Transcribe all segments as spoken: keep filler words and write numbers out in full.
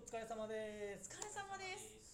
お疲れ様です。 お疲れ様です。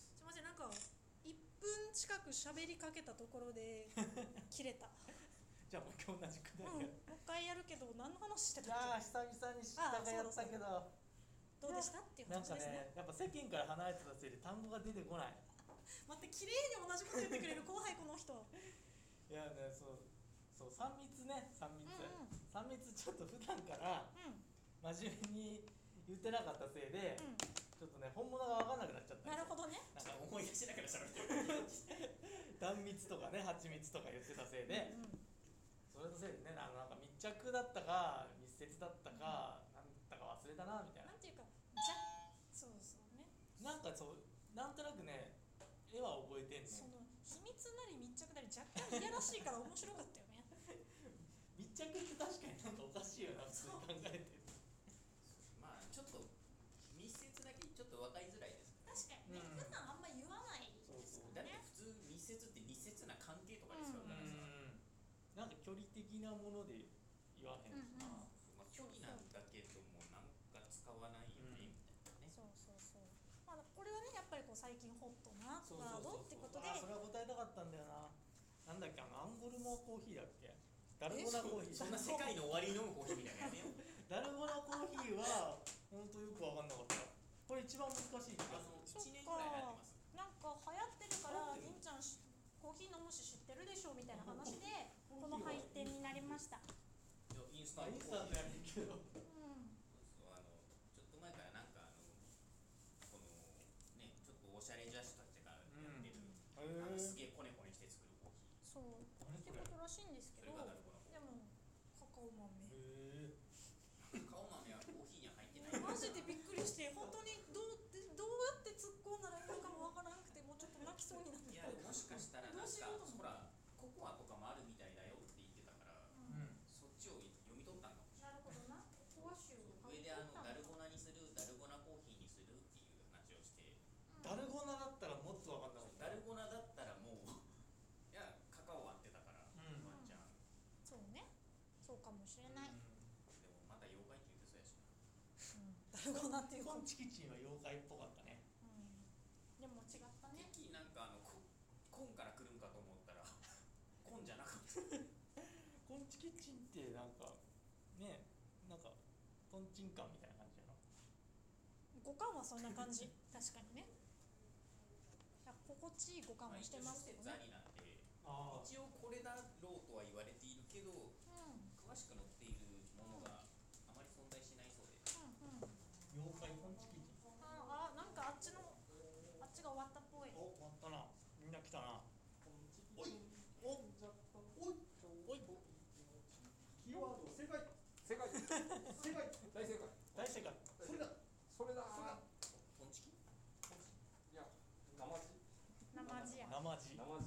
すいません、なんかいっぷん近く喋りかけたところで切れた。 じゃあもう今日同じくだり、 うん、もう一回やるけど何の話してたっけ。 ああ久々に知ったがやったけどどうでしたっていうなんか話ですね。 ね、やっぱ世間から離れてたせいで単語が出てこない。 待って、綺麗に同じこと言ってくれる後輩この人。 いやね、そうそうさん密ね、さん密、 うんうん、 さん密ちょっと普段からうん真面目に言ってなかったせいで、 うん、 ちょっとね本物が分かんなくなっちゃったんですよ。 なるほどね。 なんか思い出しながら喋ってる断密とかね、蜂蜜とか言ってたせいで、 うんうん、 それのせいでね、あのなんか密着だったか密接だったか、うん、なんだか忘れたなみたいな。 なんていうか、じゃそうそうね。 なんかそうなんとなくね絵は覚えてんね。 その秘密なり密着なり若干いやらしいから面白かったよね。 密着って確かになんかおかしいよな普通に考えてる。 まあちょっと密接だけちょっと分かりづらいです確かにね、うん、普段あんま言わないですよね。 だって普通密接って密接な関係とかですよ、 うん、 だからさ、 なんか距離的なもので言わへんしな、うんうん、 まあ、距離なんだけどもなんか使わないよね、うん、みたいなね。 そうそうそう、まあ、これはねやっぱりこう最近ホットなワードってことで、 あ、それは答えたかったんだよな。なんだっけ、あのアンゴルモアコーヒーだっけ、ダルゴナコーヒー。 そんな世界の終わりに飲むコーヒーみたいなやめよダルゴナコーヒーは本当よく分かんなかった。これ一番難しい気がする。 いちねんぐらい流行ってます。 なんか流行ってるから銀ちゃんコーヒー飲むし知ってるでしょみたいな話でこの配点になりました。 インスタントインスタントやねんけど、うん、 そうそう、あのちょっと前からなんかあのこのねちょっとおしゃれ女子たちがやってる、うん、あのすげえコネコネして作るコーヒー、 そうってことらしいんですけど、でもカカオ豆、 へカカオ豆はコーヒーには入ってない。 マジでびっくりして本当にどうどうやって突っ込んだらいいのかもわからなくてもうちょっと泣きそうになって。 いやもしかしたらなんかほらココアとかもあるみたいだよって言ってたから、うん、そっちを読み取ったんかもしれない。なるほどな。ココア臭を上であのダルゴナにするダルゴナコーヒーにするっていう話をして、 うん、ダルゴナだったらもっと分かんなかった。 ダルゴナだったらもういやカカオ割ってたから、うん、ワンちゃん、 そうね、そうかもしれない、うん、 でもまた妖怪って言ってそうやしな、 うん、ダルゴナっていうコンチキチンは妖怪っぽかったね、 うん、でも違ったね。 敵なんかあのココンから来るんかと思ったらコンじゃなかったコンチキチンってなんかね、なんかトンチンカンみたいな感じやな。 五感はそんな感じ確かにね、心地いい五感はしてますけどね。 まあ、一応説ありなんで一応これだろうとは言われているけど、うん、詳しく載っているものがあまり存在しないそうで、 うんうん、妖怪コンチキチン、 ああ、なんかあっちのあっちが終わったっぽい。 お、終わったな、みんな来たな。 おいおおいおいキーワード正解正解正解大正解大正解それだそれだトンチキ、 いや生地生地や生地生地生地、うん、言う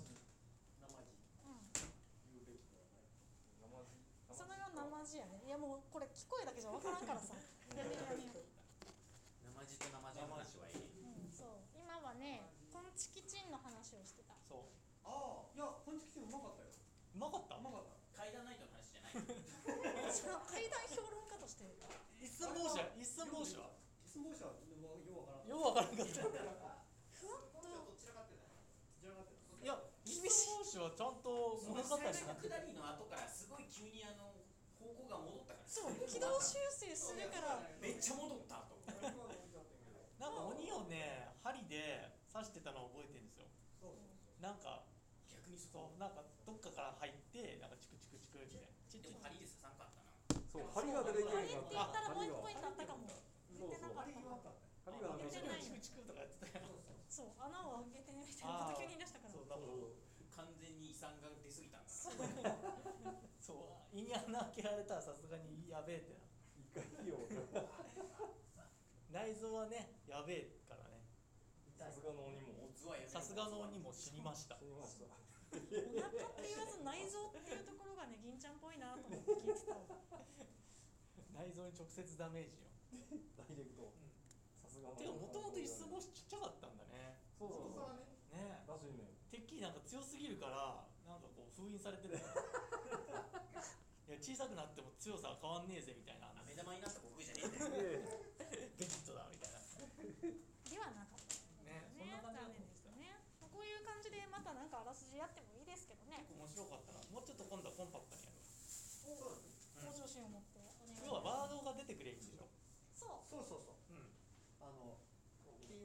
べき生地、 そのような生地やね。いやもうこれ聞こえだけじゃ分からんからさやめやめよ生地と生地の話はいい、 うん、そう今はねコンチキチンの話をしてた。 そう、 ああ、いやコンチキチンうまかったよ。 うまかったうまかった。 階段ナイトの話じゃないその階段評論家として一寸法師は一寸法師は一寸法師はようわからんようわからんかったふわっとどちらかってたじゃなかったいや、一寸法師はちゃんと物語になって最初の下りの後からすごい急にあの方向が戻ったから、 そう軌道修正するからめっちゃ戻ったとなんか鬼をね、針で刺してたのを覚えてるんですよ。 そうそうなんか逆にそう、なんかどっかから入ってなんかチクチクチクってでも針で刺さんかったな。 そう、針が出てきて針って言ったらもう一ポイントあったかも。言ってなかった。 針がチクチクチクとかやってたよ。 そう、穴を開けてみたいなこと急に言い出したから。 そうだから完全に胃酸が出過ぎたんだ。 そう、胃に穴開けられたらさすがにやべえってな。 いかいよ。 内臓はね、やべえからね。 さすがの鬼もさすがの鬼も死にました。 死にました。 お腹って言わず内臓っていうところがね、銀ちゃんっぽいなと思って聞いてたわ。 内臓に直接ダメージよ。 ダイレクト。さすがの。 てかもともと一寸法師ちっちゃかったんだね。 そうそうそう。 ね。 らしいね。 てっきりなんか強すぎるからなんかこう封印されてる。いや小さくなっても強さは変わんねえぜみたいな。 目玉になった僕じゃねえんだよ。 ベジットだみたいな。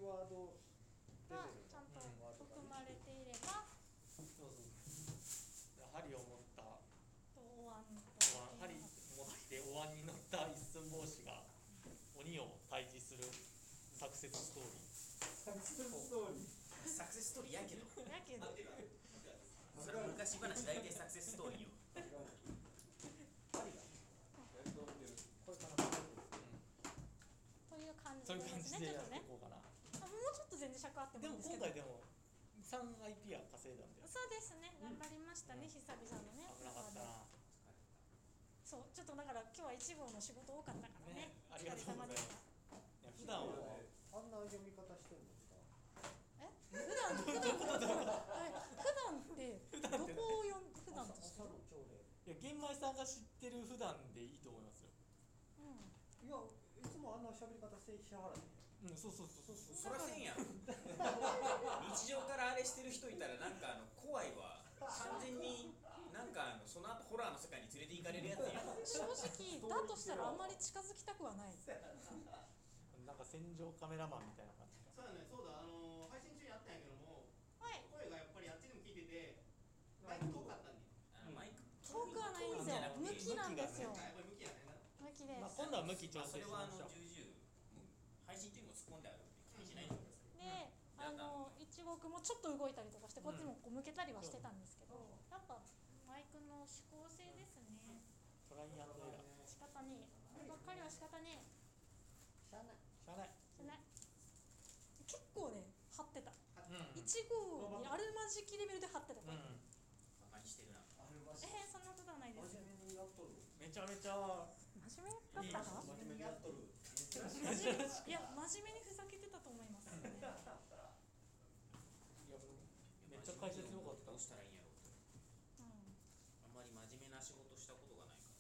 ワードレベがルちゃんとのワードが含まれていれば、 そうそう針を持ったとお椀とお椀針持ってお椀に乗った一寸法師が鬼を退治するサクセスストーリー。 サクセスストーリーサクセスストーリーやけどやけどそれは昔話大体サクセスストーリーよ。 針がえっとこれかなという感じそういう感じでやっていね、 こうかな。 ちょっとね、もうちょっと全然尺あってでももいいんですけど、 今回でもさんアイピー は稼いだんだよ。 そうですね、頑張りましたね、 うん久々のね。 危なかったな。 そう、ちょっとだから今日はいち号の仕事多かったからね。 ね、ありがとうございます。いや普段はあんな読み方してるんですか？ え、普段普段はい普段ってどこを読ん普段として朝る？ の朝礼いや玄米さんが知ってる普段でいいと思いますよ。 うん。 いやいつもあんな喋り方して支払いうん、そうそうそうそうそう。 そらせんやろ日常からあれしてる人いたらなんかあの怖いわ。完全になんかあのその後ホラーの世界に連れて行かれるやつや。 正直だとしたらあんまり近づきたくはない。 なんか戦場カメラマンみたいな感じか。 そうだね、そうだ、あのー、配信中にあったんやけども、 はい。 声がやっぱりあっちでも聞いてて、マイク遠かったんで、 あのマイク遠くはないんですよ。向きなんですよ。 やっぱり向きやねんな。 向きでまあす。 今度は向き調まあそ整しれはあのましょう。 重々配信っていうのも突っ込んであるんで気にしないでください。 で、あの一号くんもちょっと動いたりとかして、こっちもこう向けたりはしてたんですけど、やっぱマイクの指向性ですね。 トライアンドエラー。 仕方ねえ。こればっかりは仕方ねえ。 しゃあないしゃあない。 じゃない。結構ね、張ってた。 うん。 いち号にあるまじきレベルで張ってた。 うん。 バカにしてるな。 あるましえー、そんなことはないです。 真面目にやっとるめちゃめちゃ真面目だったか？ 真面目にやっとる真面目いや真面目にふざけてたと思います、ね。 いやめっちゃ解説良かったどうしたらいいんやろうと。 うん。 あんまり真面目な仕事したことがないから。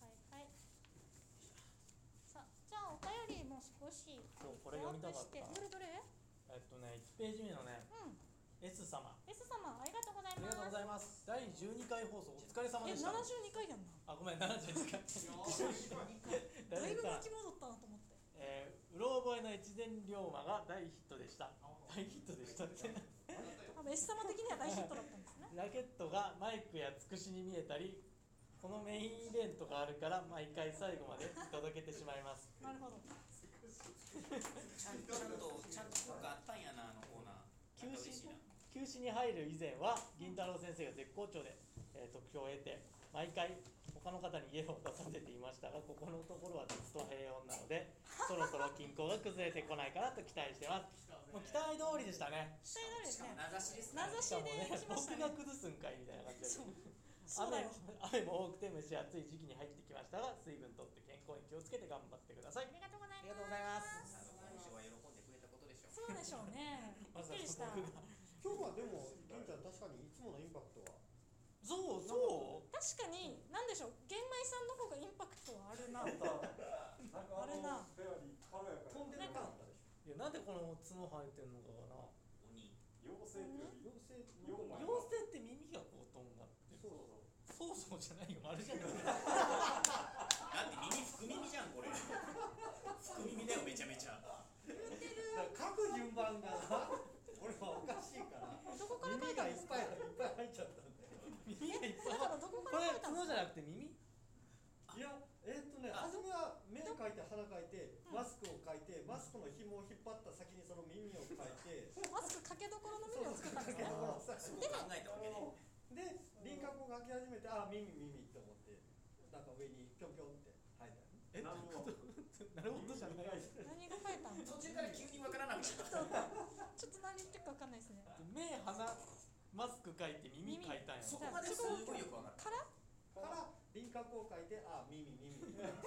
はいはい。さあ、じゃあお便りも少しそうこれ読みたかった。 どれどれ？ えっとねいちページ目のねうん。 S 様あ S 様ありがとうございります。 がとうございます。だいじゅうにかい放送お疲れ様え、 でした。 ななじゅうにかいやんな。 あごめんななじゅうにかい。 だいぶだ巻き戻ったなと思って。 えー、うろ覚えの越前龍馬が大ヒットでした。大ヒットでしたって多分 S 様的には大ヒットだったんですね。 ラケットがマイクやつくしに見えたり、このメインイベントがあるから毎回最後まで見届けてしまいます。 なるほど。 ちゃんちゃんとちゃんと効果あったんやなあのコーナー。 休なんか嬉しい止な。 休止に入る以前は銀太郎先生が絶好調で、えー、得票を得て毎回他の方に家を出させていましたが、ここのところはずっと平穏なのでそろそろ均衡が崩れてこないかなと期待してます。もう期待通りでしたね。 期待通りですね。 名指しです名からね。 指しでね来ましたね。 僕が崩すんかいみたいな感じでそう。そうだ雨よ。 雨も多くて蒸し暑い時期に入ってきましたが、水分とって健康に気をつけて頑張ってください。 ありがとうございます。 ありがとうございます。 あの今週は喜んでくれたことでしょう。 そうでしょうね。びっくりした。 僕が今日はでも銀ちゃん確かにいつものインパクトはそうそう確かに、なんでしょう、玄米さんの方がインパクトはあるな。 なんかあるな。 フェアリー軽やか飛んでなかったでしいやなんでこの角生えてんのかがな。 鬼。 妖精ってよりょ妖精妖魔妖精って耳がこうとんがってる。 そうそうそうじゃないよ、丸じゃない。 だって耳福耳じゃんこれ。福耳だよめちゃめちゃ。 だから書く順番がな俺はおかしいからどこから書耳いたんですか？ がいっぱいいっぱい入っちゃったんだよ耳がいっぱい。 だからどここかられ書いたんですか？ 角じゃなくて耳？ いやえーっとね初めは目描いて鼻描いてマスクを描いてマスクの紐を引っ張った先にその耳を描いてマスクかけどころの耳を作ったんですね。 すごい考えたわけね。 で輪郭を描き始めてあ耳耳って思ってなんか上にぴょんぴょんって生えたよねえ、 なるほどなるほどじゃない。 何が書いたの？ 途中から急にわからなくなった。 ちょっと何言ってるかわかんないですね。 目、鼻、マスク書いて耳書いたんやろ。 そこまですごいよくわかる。 からから輪郭を描いてあ耳耳ってわ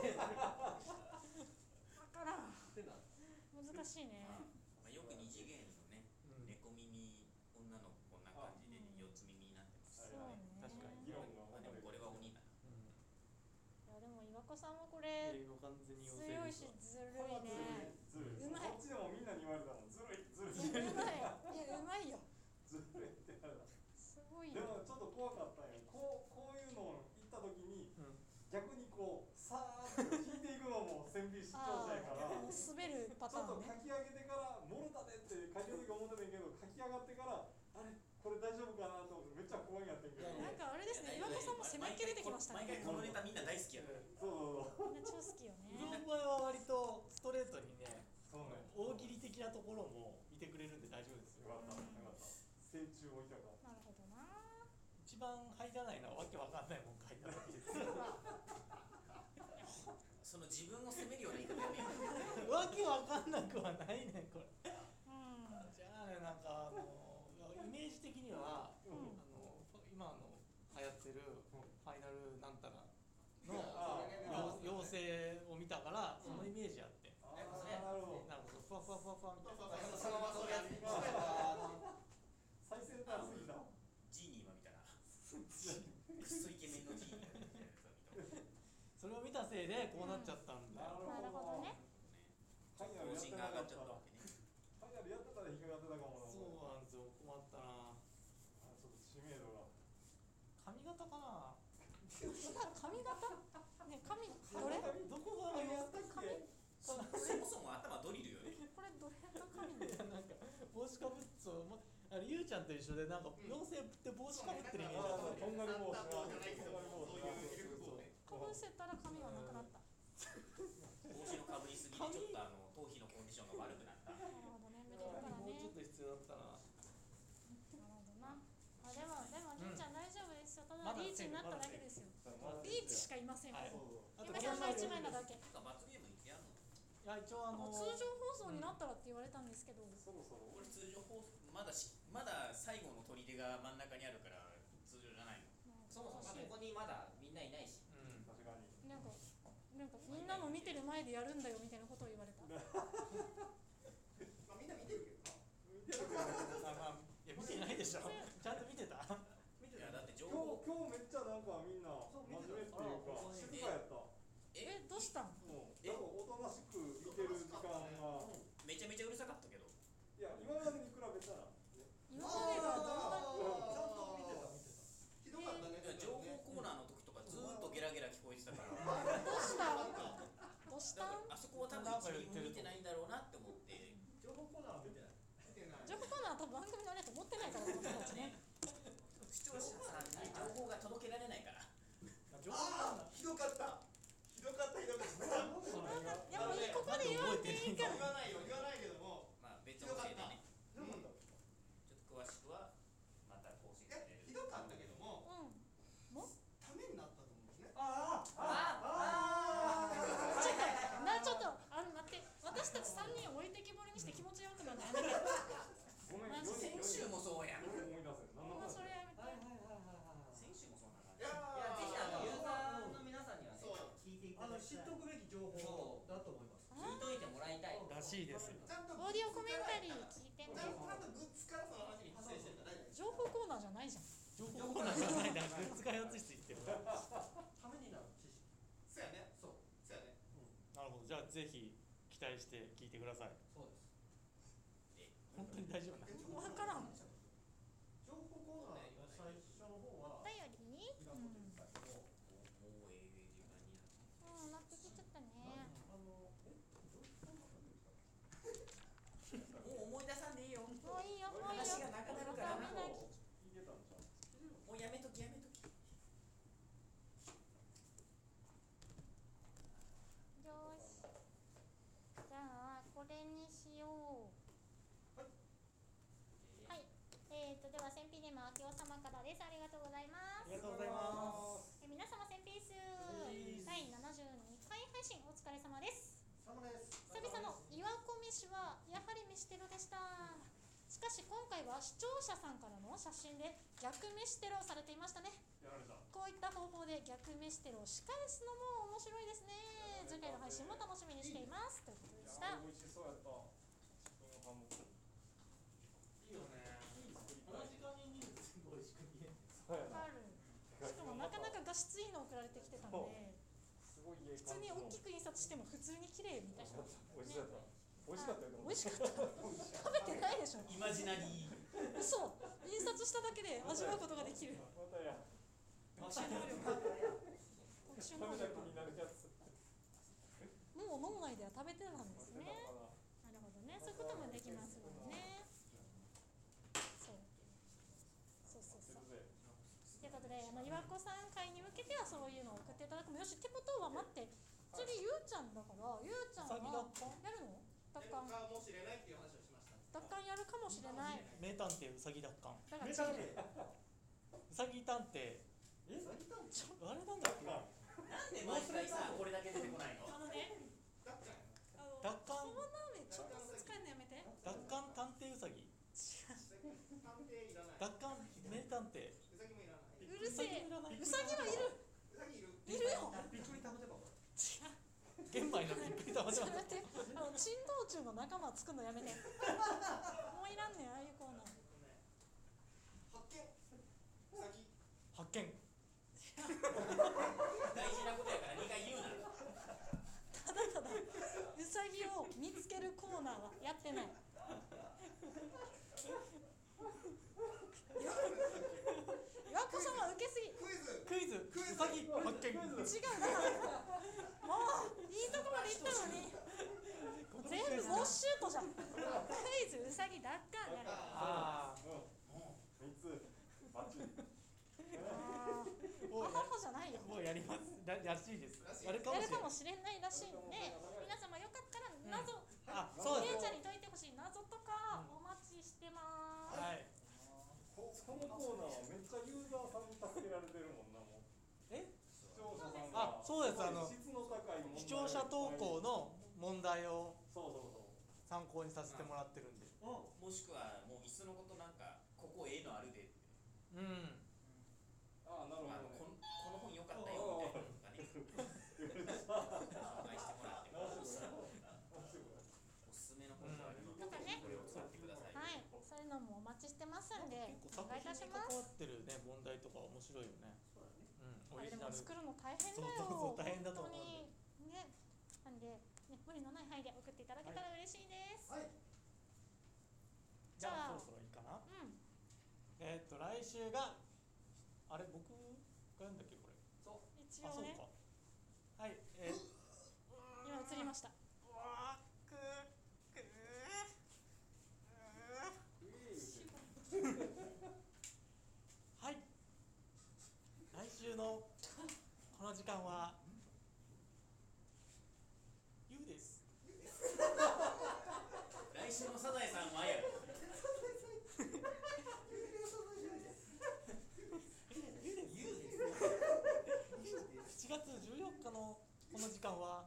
からん。 ってなる難しいね。 まあよく二次元のね、 うん猫耳女の子こんな感じで四つ耳になってます。 そうね。 確かに議論がまあでもこれは鬼だな。 ういやでも岩子さんもこん。 れ英語完全に妖強い精ですわ。 しずるいね。 ずるい。 うまいこっちでもみんなに言われたもん。ずるいずるいい。 やうまい。いやうまいよ。 ずるいって言われた。 すごいよ。 でもちょっと怖かったんよ。こうこういうのを言った時にうん。 逆にこうさーっと引いていくのも線引視聴者やから。 ああ、滑るパパターンね。 ちょっと書き上げてからもろだねって書いてる時思ってたんやけど、書き上がってからあれこれ大丈夫かなと思ってめっちゃ怖いんやってんけど。 なんかあれですね、岩子さんも攻めっ気出てきましたね。 毎回このネタみんな大好きやから。 そうそうそう。 みんな超好きようどね。 ん前は割とストレートにね、 そうね。 大喜利的なところもいてくれるんで大丈夫ですよ。 よかったよかった。成虫置いたから。 なるほどな。 一番入らないのはわけわかんないもん書いた時です。 その自分を責めるような言い方やめよう。 わけわかんなくはないねんこれ。 うん。 じゃあね、なんかあのイメージ的には、 うんあの今の流行ってるファイナルなんたらのあよ妖精を見たからそのイメージあって、 ああ、なるほど。 なんかふわふわふわふわみたいな。 そのままそれやって最先端すぎた。 ジーニーは見たらクソイケメンのジーニーみたいなやつを見た。 それを見たせいでこうなっちゃったんだよ。 なるほどね。 ファイナル更新やってなかっが上がっちゃったわた。 けね。 ファイナルやってたら引っかかってたかもな。 そうなんですよ、困ったな。 あ、ちょっと知名度が。 髪型かな。 髪型ね、髪どれどこがやったっけ？ そもそも頭ドリルよね。 これどれの髪なの？ なんか帽子かぶっそう、ま、あれゆうちゃんと一緒でなんか妖精って帽子かぶってるイメージだああ、 った。 とんがり帽子が。 じゃないけど、そういうミルク帽ね。 かぶせたら髪はなくなった。 帽子のかぶりすぎでちょっとあの頭皮のコンディションが悪くなった。 なるほどね、見てるからもうちょっね。 と必要だったな。 なるほどな。あ、でもでもうんりんちゃん大丈夫ですよ。たまだだリーチになっただけですよ。リーチしかいません。 はいゆあとめさんが一枚なだけ。 なんか罰ゲームいつやんの？ いや一応あの通常放送になったらって言われたんですけど。 そろそろ。 これ通常放送まだしまだ最後の砦が真ん中にあるから通常じゃないの。 そもそもここにまだみんないないし。 うん確かに。 なんかなんかみんなの見てる前でやるんだよみたいなことを言われた。 まあみんな見てるけどな。 見てるけど。 あまあいや見てないでしょ。ちゃんと見てた。 見てるいやだって情今報日今日めっちゃなんかみんな真面目っていうか静かやった。 ええ、どうしたん？ もうなんかおとなしく見てる時間が。 めちゃめちゃうるさかったけど。 いや今までに比べたら。 今までがどんなちゃんと見てた見てた。 ひどかったね。 いや情報コーナーの時とかずーっとゲラゲラ聞こえてたから。 どうしたん？どうしただん？ からあそこは多分一ミリも見てないんだろうなって思って。 情報コーナーは見てない。 見てない。 情報コーナーは多分番組のあれと思ってないからこの人たちね。 視聴者さんに情報が届けられないから。 情報ああ、ひどかった。ひどかったひどかった。 いやもういいここで言わんでいいから。 言わないよ言わないけども。 まあ別のせいでね。 うん。 ちょっと詳しくはまた更新される。 ひどかったけども、 うん。もうためになったと思うんですね。 あああちょっとなちょっとあの待って私たち三人を置いてきぼりにして気持ちよくなるのやめて。 ごめん。 マジ先週もそうやん。 思い出せ。何のもう話？ それやめて。 はいはいはいはいはい。 先週もそんな感じ。 いやいやぜひあのユーザーの皆さんにはねそう聞いていたあの知だきたい。 っとくべき情報だと思います。 聞いといてもらいたい。 らしいですよ。 ちゃんとオーディオコメンタリー聞いてね。 ちゃんとグッズからその話に発生してるんじゃないですか。 情報コーナーじゃないじゃん。 情報コーナーじゃないな。グッズ開発室行ってる。なためになる知識。 そうやね。 そう。 そうやね。 るほど。じゃあぜひ期待して聞いてください。 そうです。 え、 本当に大丈夫なの？ わからん。 情報コーナーの最初の方はだより？ いらんこと言ったけど、 もうええ時間になって。 うん、なってきちゃったね。 あのえ情報コーナーなんですか？ もう思い出さんでいいよ。ももういいよ、もういいよ。 話がなくなるからまたみんな聞聞いてたんちゃう？ うやめときやめとき。 よし。じゃあこれにしよう。はい。えーとでは先 P ネームあきお様からです。ありがとうございます。 ありがとうございます。 え皆様先 P 数第ななじゅうにかい配信お疲れ様です。 様です。 久々の岩子飯はやはり飯テロでした。しかし今回は視聴者さんからの写真で逆飯テロをされていましたね。 やられた。 こういった方法で逆飯テロを仕返すのも面白いですね。次回の配信も楽しみにしていますということでいした。 や美味しそうやった。チキンハム。 いいよね。この時間に見ると全部美味しく見える。 そうやな。 ある。しかもなかなか画質いいの送られてきてたんで、 すごいいい普通に大きく印刷しても普通に綺麗みたいな。 美味しそうやった。美味しかったよ。でも美味しかった。食べてないでしょ。 イマジナリー。 嘘。印刷しただけで味わうことができる。 またや。 特殊能力。特殊食べた気能力。 になるやつ。 もう脳内では食べてたんですね。 食べたかな。 きますもんね。そうそうそうそう。ということで、あの岩子さん会に向けてはそういうのを送っていただくもよしってことは、待って次ゆうちゃんだから、ゆうちゃんはやるの？奪還かもしれないっていう話をしました。 奪還やるかもしれない。 名探偵うさぎ奪還。 だから名探次偵うさぎ探偵。 えうさぎ探偵あれなんだっけ？ なんで毎回さこれだけ出てこないの？ あのね、 だったんやあの奪還コーナー名ちょっとずつ変えるのやめて。 奪還探偵うさぎ。 探偵いらない。 奪還名探偵。 うさぎもいらない。 うるせえ。 うさぎいらない。 うさぎはいる。 うさぎいる。 いるよ。 びっくりたまてば違う。 玄米のびっくりたまちょちゃん。 っと待って、あの珍道中の仲間作るのやめて。もういらんねん、ああいうコーナー。 発見。うさぎ。 発見。 大事なことやからにかい言うな。 ただただうさぎを見つけるコーナーはやってない。岩子さんは受けすぎ。 クイズ。 クイズ。うさぎ発見。 違うだからもういいとこまで行ったのに全部ウォッシュートじゃん。クイズうさぎ奪還やる。 ああ。 みっつバッチリ。 あーもうアホホじゃないよ。 もうやりますららしいです。 らしいやるかもしれない。 やるかもしれないらしいんで、皆様よかったら謎、 あ、そうです。 ゆうちゃんに解いてほしい謎とかお待ちしてまーす。 はい。 ここのコーナーはめっちゃユーザーさんに助けられてるもんな、もうえ？ 視聴者さんあ、 がそうです。あの質の高い問題視聴者投稿の問題をそうそうそう参考にさせてもらってるんで。 もしくはもういっそのことなんかここええのあるでって、 うん。 ああ、なるあのほどね。 こんこの本良かったよみたいなのとかね、紹介してもらっても、おすすめの本があるので、 とかねこれを使ってください。 はい、そういうのもお待ちしてますんで、 結構お願いいたし作品にます。 関わってるね問題とか面白いよね。 そうだねうん。オあれでリジナル。 も作るの大変だよ。 そうそうそう大変だと思う本当にね。なんで、ね、無理のない範囲で送っていただけたら嬉しいです。 はいじゃあじゃあそろそろいいかな。 うん。 えーっと来週があれ僕が読んだっけこれ。あ、そう一応ね、 か。はい。えー、 今映りました。 うわーくーくーはい。来週のこの時間はゆうです。 来週のサザエさんはやる。 しちがつじゅうよっかのこの時間は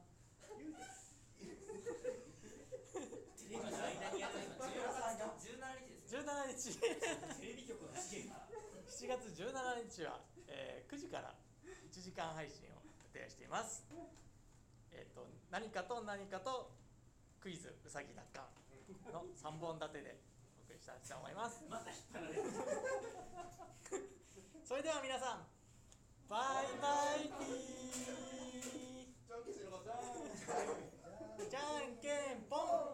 テレビの間にやる今じゅうしちにちですよ。 じゅうしちにち。 テレビ局の資源がしちがつじゅうしちにちは、えー、くじからいちじかん配信を予定しています。えっ、ー、と何かと何かとクイズうさぎ奪還のさんぼん立てでお送りしたいと思います。 また引っ張られる。 それでは皆さんバイバイピー。 じゃんけんしてなかった。 じゃんけんぽん。